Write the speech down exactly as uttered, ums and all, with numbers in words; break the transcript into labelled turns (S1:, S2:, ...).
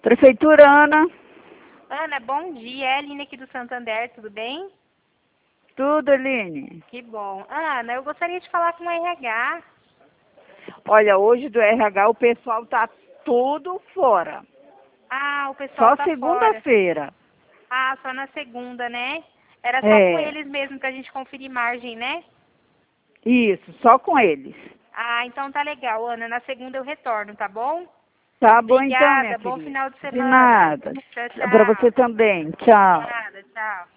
S1: Prefeitura, Ana.
S2: Ana, bom dia. É a Aline aqui do Santander, tudo bem?
S1: Tudo, Aline.
S2: Que bom. Ana, eu gostaria de falar com o R H.
S1: Olha, hoje do R H o pessoal tá tudo fora.
S2: Ah, o pessoal
S1: Só
S2: tá fora.
S1: segunda-feira.
S2: Ah, só na segunda, né? Era só com
S1: É,
S2: eles mesmo pra gente conferir margem, né?
S1: isso, só com eles.
S2: Ah, então tá legal, Ana. Na segunda eu retorno, tá bom?
S1: Tá bom então, minha
S2: Obrigada. Bom
S1: querida.
S2: final de
S1: De
S2: semana.
S1: nada.
S2: Tchau,
S1: Pra você
S2: tchau.
S1: também. Tchau.
S2: Nada, tchau.